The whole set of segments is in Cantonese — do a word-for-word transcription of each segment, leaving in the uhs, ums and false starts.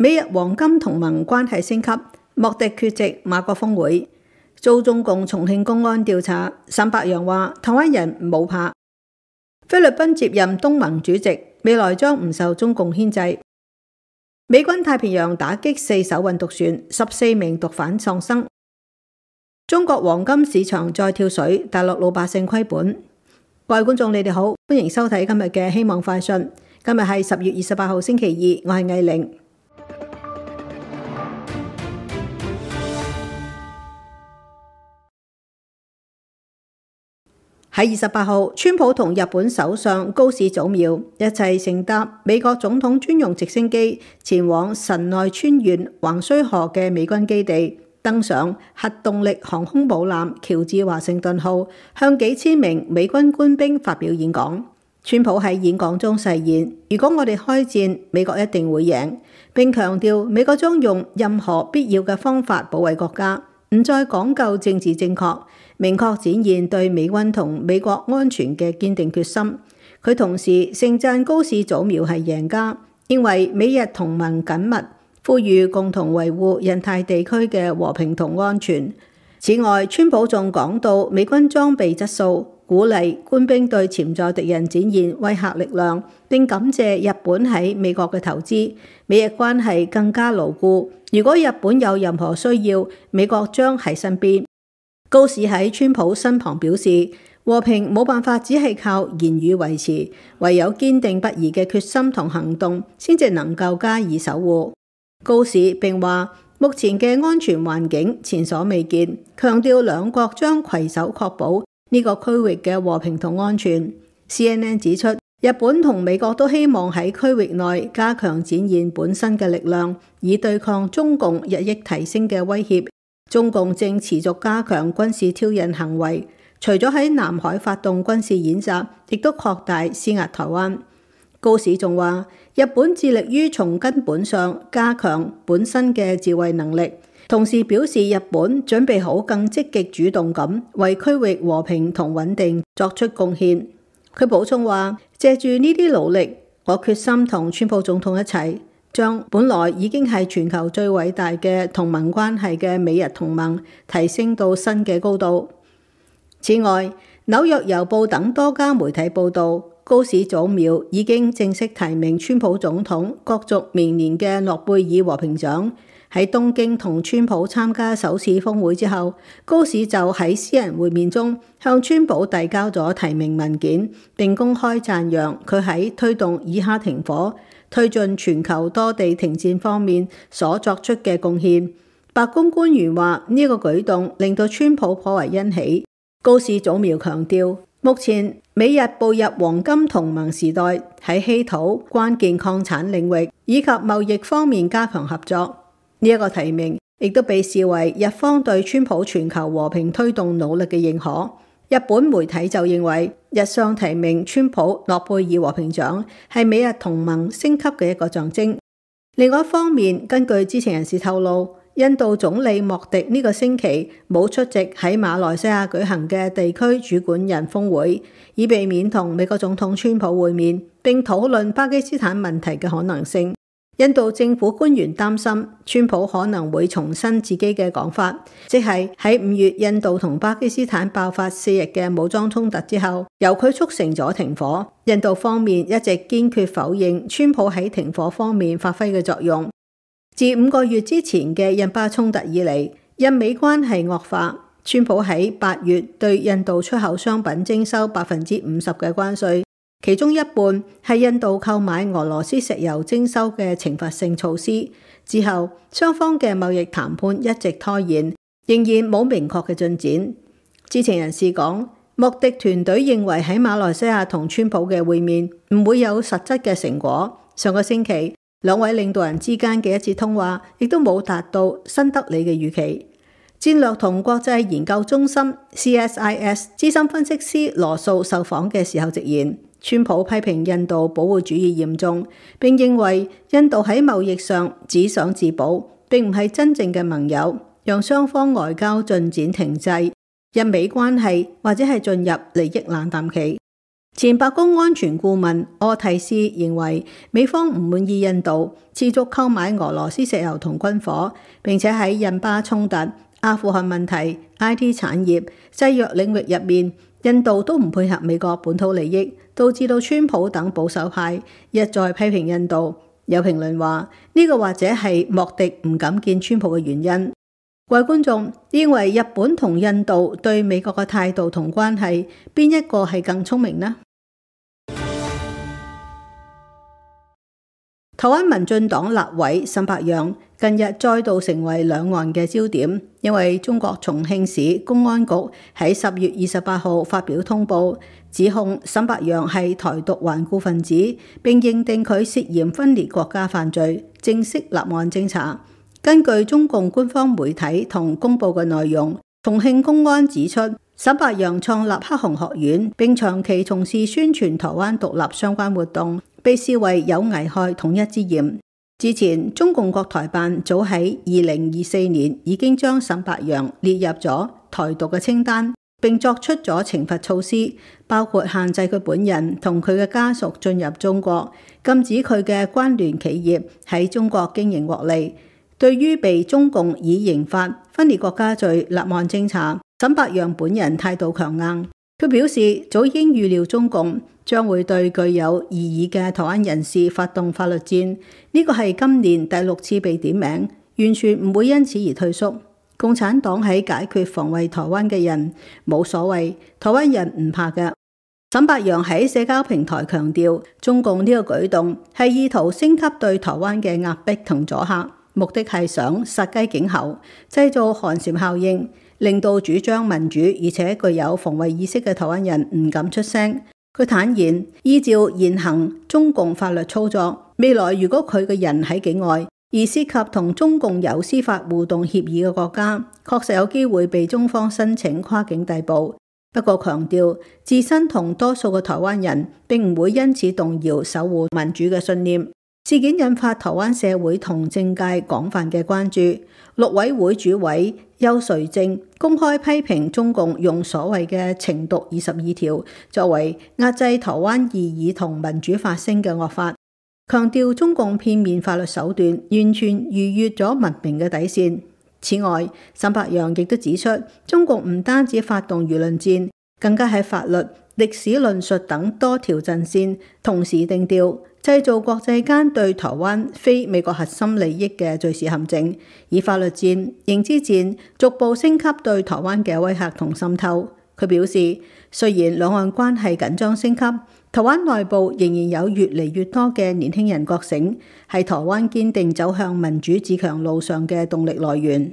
美日黃金同盟關係升級，莫迪缺席馬國峰會，遭中共重慶公安調查。沈伯洋話：台灣人冇怕。菲律賓接任東盟主席，未來將唔受中共牽制。美軍太平洋打擊四艘運毒船，十四名毒販喪生。中國黃金市場再跳水，大陸老百姓虧本。各位觀眾，你哋好，歡迎收睇今日嘅希望快訊。今日係十月二十八號星期二，我係艾玲。喺二十八號，川普同日本首相高市早苗一齊乘搭美國總統專用直升機前往神奈川縣橫須賀嘅美軍基地，登上核動力航空母艦喬治華盛頓號，向幾千名美軍官兵發表演講。川普喺演講中誓言，如果我哋開戰，美國一定會贏，並強調美國將用任何必要嘅方法保衛國家，唔再講究政治正確，明確展現對美軍同美國安全嘅堅定決心。佢同時盛讚高市早苗係贏家，認為美日同盟緊密，呼籲共同維護印太地區嘅和平同安全。此外，川普仲講到美軍裝備質素，鼓勵官兵對潛在敵人展現威嚇力量，並感謝日本喺美國嘅投資，美日關係更加牢固。如果日本有任何需要，美國將喺身邊。高市喺川普身旁表示，和平冇辦法只係靠言語維持，唯有堅定不移嘅決心同行動，先至能夠加以守護。高市並話，目前嘅安全環境前所未見，強調兩國將攜手確保呢個區域嘅和平同安全。C N N 指出，日本同美國都希望喺區域內加強展現本身嘅力量，以對抗中共日益提升嘅威脅。中共正持續加強軍事挑釁行為，除咗喺南海發動軍事演習，亦都擴大施壓台灣。高市仲話，日本致力於從根本上加強本身嘅自衛能力，同時表示日本準備好更積極主動咁為區域和平同穩定作出貢獻。佢補充話，借住呢啲努力，我決心同川普總統一齊，將本來已經係全球最偉大嘅同盟關係嘅美日同盟提升到新嘅高度。此外，紐約郵報等多家媒體報道，高市早苗已經正式提名川普總統角逐明年嘅諾貝爾和平獎。喺東京同川普參加首次峰會之後，高市就喺私人會面中向川普遞交咗提名文件，並公開讚揚佢喺推動以哈停火、推進全球多地停戰方面所作出嘅貢獻。白宮官員話，呢個舉動令到川普頗為欣喜。高市早苗強調，目前美日步入黃金同盟時代，喺稀土、關鍵礦產領域以及貿易方面加強合作。呢一個提名亦都被視為日方對川普全球和平推動努力嘅認可。日本媒體就認為，日商提名川普諾貝爾和平獎係美日同盟升級嘅一個象徵。另外一方面，根據知情人士透露，印度總理莫迪呢個星期冇出席喺馬來西亞舉行嘅地區主管人峰會，以避免同美國總統川普會面並討論巴基斯坦問題嘅可能性。印度政府官員擔心，川普可能會重申自己嘅講法，即係喺五月印度同巴基斯坦爆發四日嘅武裝衝突之後，由佢促成咗停火。印度方面一直堅決否認川普喺停火方面發揮嘅作用。自五個月之前嘅印巴衝突以嚟，印美關係惡化。川普喺八月對印度出口商品徵收百分之五十嘅關稅，其中一半係印度購買俄羅斯石油徵收嘅懲罰性措施。之後，雙方嘅貿易談判一直拖延，仍然冇明確嘅進展。知情人士講，莫迪團隊認為喺馬來西亞同川普嘅會面唔會有實質嘅成果。上個星期，兩位領導人之間嘅一次通話亦都冇達到新德里嘅預期。戰略同國際研究中心 C S I S 資深分析師羅素受訪嘅時候直言，川普批評印度保護主義嚴重，並認為印度喺貿易上只想自保，並唔係真正嘅盟友，讓雙方外交進展停滯，印美關係或者係進入利益冷淡期。 前白宮安全顧問柯蒂斯認為，美方唔滿意印度持續購買俄羅斯石油同軍火，並且喺印巴衝突、阿富汗問題、I T 產業、製藥領域入面，印度都唔配合美國本土利益，導致到川普等保守派一再批評印度。有評論話，呢個或者係莫迪唔敢見川普嘅原因。各位觀眾認為日本同印度對美國嘅態度同關係，邊一個係更聰明呢？台灣民進黨立委沈伯洋近日再度成為兩岸嘅焦點，因為中國重慶市公安局喺十月二十八號發表通報，指控沈伯洋係台獨頑固分子，並認定佢涉嫌分裂國家犯罪，正式立案偵查。根據中共官方媒體同公佈嘅內容，重慶公安指出，沈伯洋創立黑熊學院，並長期從事宣傳台灣獨立相關活動，被視為有危害統一之嫌。之前中共國台辦早喺二零二四年已經將沈伯洋列入咗台獨嘅清單，並作出咗懲罰措施，包括限制佢本人同佢嘅家屬進入中國，禁止佢嘅關聯企業喺中國經營獲利。對於被中共以刑法分裂國家罪立案偵查，沈伯洋本人態度強硬。佢表示早已經預料中共將會對具有異議嘅台灣人士發動法律戰，呢個係今年第六次被點名，完全唔會因此而退縮。共產黨喺解決防衛台灣嘅人冇所謂，台灣人唔怕嘅。沈伯洋喺社交平台強調，中共呢個舉動係意圖升級對台灣嘅壓迫同阻嚇。目的係想殺雞儆猴，製造寒蟬效應，令到主張民主而且具有防衛意識嘅台灣人唔敢出聲。佢坦言，依照現行中共法律操作，未來如果佢嘅人喺境外，而涉及同中共有司法互動協議嘅國家，確實有機會被中方申請跨境逮捕。不過強調，自身同多數嘅台灣人並唔會因此動搖守護民主嘅信念。事件引發台灣社會同政界廣泛嘅關注，陸委會主委邱垂正公開批評中共用所謂嘅情獨二十二條作為壓制台灣異議同民主發聲嘅惡法，強調中共片面法律手段完全逾越咗文明嘅底線。此外，沈伯洋亦都指出，中共唔單止發動輿論戰，更加喺法律、歷史論述等多條陣線同時定調，製造國際間對台灣非美國核心利益嘅敘事陷阱，以法律戰、認知戰逐步升級對台灣嘅威嚇同滲透。佢表示，雖然兩岸關係緊張升級，台灣內部仍然有越嚟越多嘅年輕人覺醒，係台灣堅定走向民主自強路上嘅動力來源。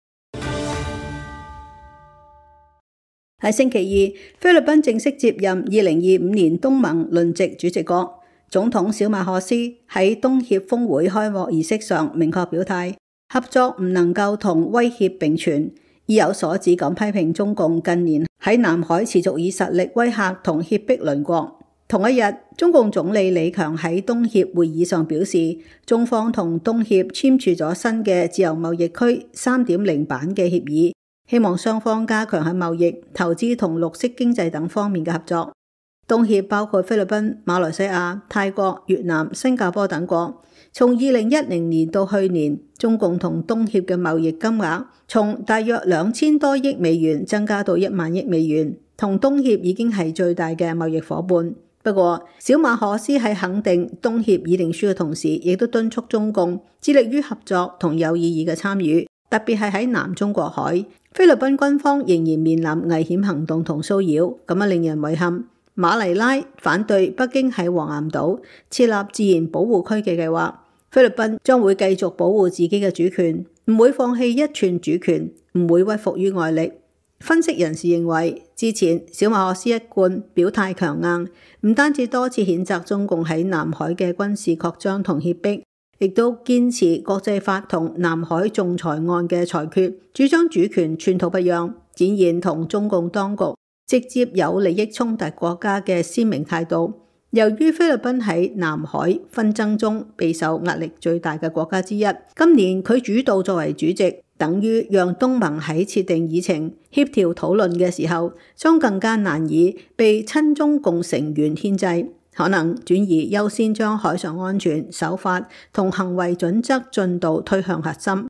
喺星期二，菲律賓正式接任二零二五年東盟輪值主席國。總統小馬可斯喺東協峰會開幕儀式上明確表態，合作唔能夠同威脅並存，意有所指咁批評中共近年喺南海持續以實力威嚇同脅迫鄰國。同一日，中共總理李強喺東協會議上表示，中方同東協簽署咗新嘅自由貿易區 三點零 版嘅協議，希望雙方加強喺貿易、投資同綠色經濟等方面嘅合作。東協包括菲律賓、馬來西亞、泰國、越南、新加坡等國。從二零一零年到去年，中共同東協嘅貿易金額從大約兩千多億美元增加到一萬億美元，同東協已經係最大嘅貿易夥伴。不過，小馬可斯喺肯定東協議定書嘅同時，亦都敦促中共致力於合作同有意義嘅參與，特別係喺南中國海。菲律賓軍方仍然面臨危險行動同騷擾，咁樣令人遺憾。馬尼拉反對北京喺黃岩島設立自然保護區嘅計劃，菲律賓將會繼續保護自己嘅主權，唔會放棄一寸主權，唔會屈服於外力。分析人士認為，之前小馬可斯一貫表態強硬，唔單止多次譴責中共喺南海嘅軍事擴張同脅迫，亦都堅持國際法同南海仲裁案嘅裁決，主張主權寸土不讓，展現同中共當局直接有利益衝突國家嘅鮮明態度。由於菲律賓喺南海紛爭中備受壓力最大嘅國家之一，今年佢主導作為主席， 等於讓東盟喺設定議程、協調討論嘅時候，將更加難以被親中共成員牽制，可能轉而優先將海上安全、守法同行為準則進度推向核心。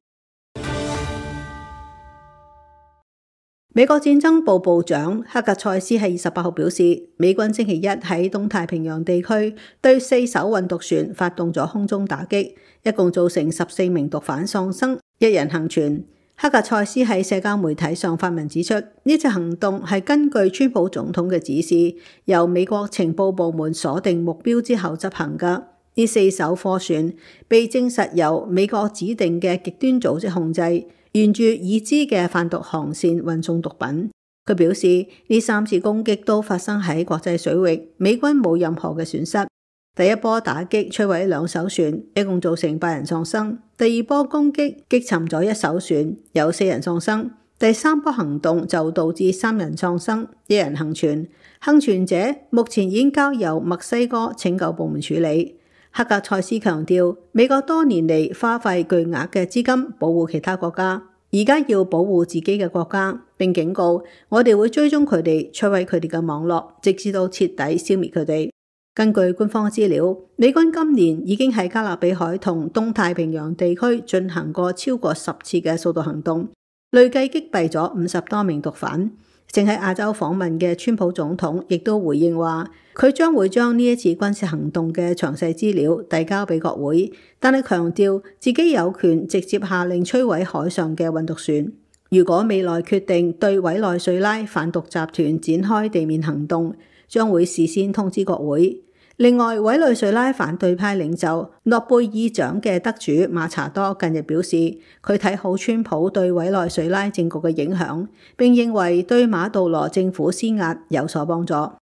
美國戰爭部部長克格塞斯喺二十八號表示，美軍星期一喺東太平洋地區對四艘運毒船發動咗空中打擊，一共造成十四名毒販喪生，一人幸存。克格塞斯喺社交媒體上發文指出，呢次行動係根據川普總統嘅指示，由美國情報部門鎖定目標之後執行㗎。呢四艘貨船被證實由美國指定嘅極端組織控制，沿住已知嘅販毒航線運送毒品。佢表示，呢三次攻擊都發生喺國際水域，美軍冇任何嘅損失。第一波打擊摧毀兩艘船，一共造成八人喪生；第二波攻擊擊沉咗一艘船，有四人喪生；第三波行動就導致三人喪生，一人幸存。幸存者目前已經交由墨西哥拯救部門處理。克格塞斯強調，美國多年嚟花費巨額嘅資金保護其他國家，而家要保護自己嘅國家，並警告我哋會追蹤佢哋，摧毀佢哋嘅網絡，直至到徹底消滅佢哋。根據官方資料，美軍今年已經喺加勒比海同東太平洋地區進行過超過十次嘅掃毒行動，累計擊斃咗五十多名毒販。正喺亞洲訪問嘅川普總統亦都回應話，佢將會將呢一次軍事行動嘅詳細資料遞交俾國會，但係強調自己有權直接下令摧毀海上嘅運毒船。如果未來決定對委內瑞拉販毒集團展開地面行動，將會事先通知國會。另外，委內瑞拉反對派領袖諾貝爾獎嘅得主馬查多近日表示，佢睇好川普對委內瑞拉政局嘅影響，並認為對馬杜羅政府施壓有所幫助。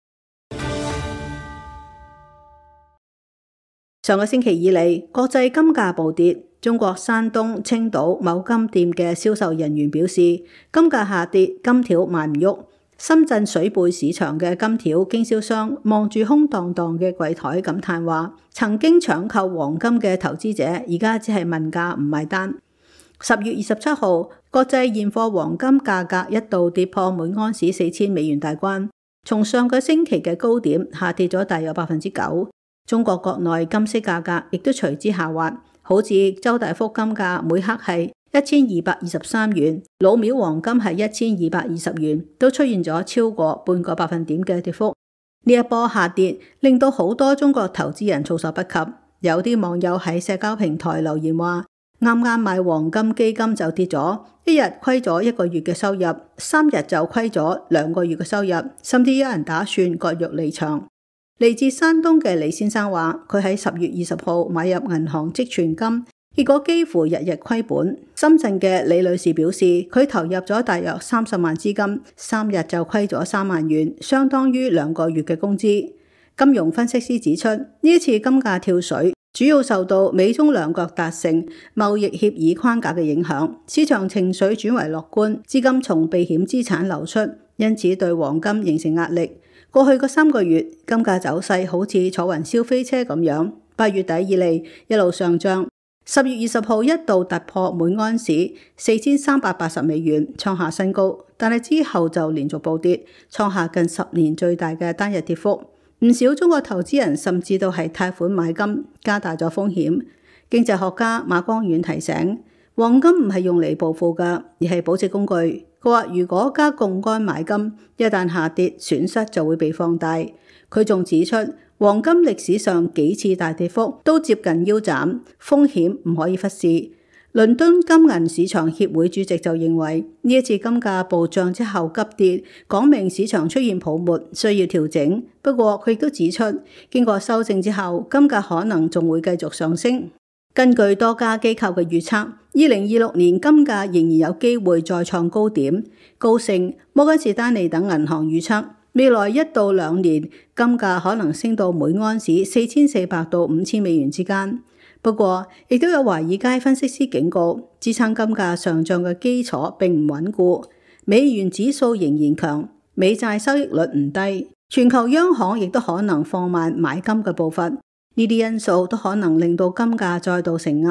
上個星期以嚟，國際金價暴跌。中國山東青島某金店嘅銷售人員表示，金價下跌，金條賣唔喐。深圳水貝市場嘅金條經銷商望住空蕩蕩嘅櫃台感嘆話，曾經搶購黃金嘅投資者而家只係問價唔買單。十月二十七號，國際現貨黃金價格一度跌破每安士四千美元大關，從上個星期嘅高點下跌咗大約百分之九。中國國內金飾價格亦都隨之下滑，好似周大福金價每克係一千二百二十三元，老廟黃金係一千二百二十元，都出現咗超過半個百分點嘅跌幅。呢一波下跌令到好多中國投資人措手不及，有啲網友喺社交平台留言話，啱啱買黃金基金就跌咗，一日虧咗一個月嘅收入，三日就虧咗兩個月嘅收入，甚至有人打算割肉離場。嚟自山東嘅李先生話，佢喺十月二十號買入銀行積存金，結果幾乎日日虧本。深圳嘅李女士表示，佢投入咗大約三十萬資金，三日就虧咗三萬元，相當於兩個月嘅工資。金融分析師指出，呢一次金價跳水主要受到美中兩國達成貿易協議框架嘅影響，市場情緒轉為樂觀，資金從避險資產流出，因此對黃金形成壓力。過去嗰三個月，金價走勢好似坐雲霄飛車咁樣，八月底以嚟一路上漲。十月二十號一度突破每安士四千三百八十美元，創下新高，但係之後就連續暴跌，創下近十年最大嘅單日跌幅。唔少中國投資人甚至都係貸款買金，加大咗風險。經濟學家馬光遠提醒，黃金唔係用嚟暴富㗎，而係保值工具。佢話如果加槓桿買金，一旦下跌，損失就會被放大。佢仲指出，黃金歷史上幾次大跌幅都接近腰斬，風險唔可以忽視。倫敦金銀市場協會主席就認為，呢一次金價暴漲之後急跌，講明市場出現泡沫，需要調整。不過佢亦都指出，經過修正之後，金價可能仲會繼續上升。根據多家機構嘅預測，二零二六年金價仍然有機會再創高點。高盛、摩根士丹利等銀行預測，未來一到兩年金價可能升到每安士四千四百到五千美元之間。不過，亦都有華爾街分析師警告，支撐金價上漲嘅基礎並唔穩固，美元指數仍然強，美債收益率唔低，全球央行亦都可能放慢買金嘅步伐。呢啲因素都可能令到金價再度承壓，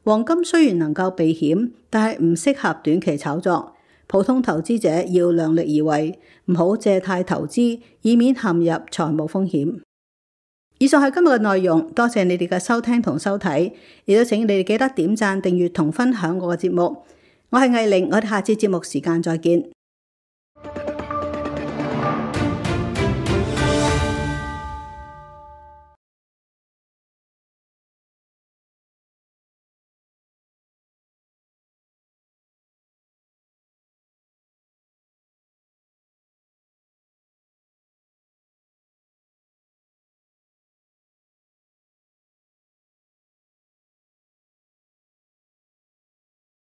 黃金雖然能夠避險，但係唔適合短期炒作。普通投資者要量力而為，唔好借貸投資，以免陷入財務風險。以上係今日嘅內容，多謝你哋嘅收聽同收睇，亦都請你哋記得點讚、訂閱同分享我嘅節目。我係藝玲，我哋下次節目時間再見。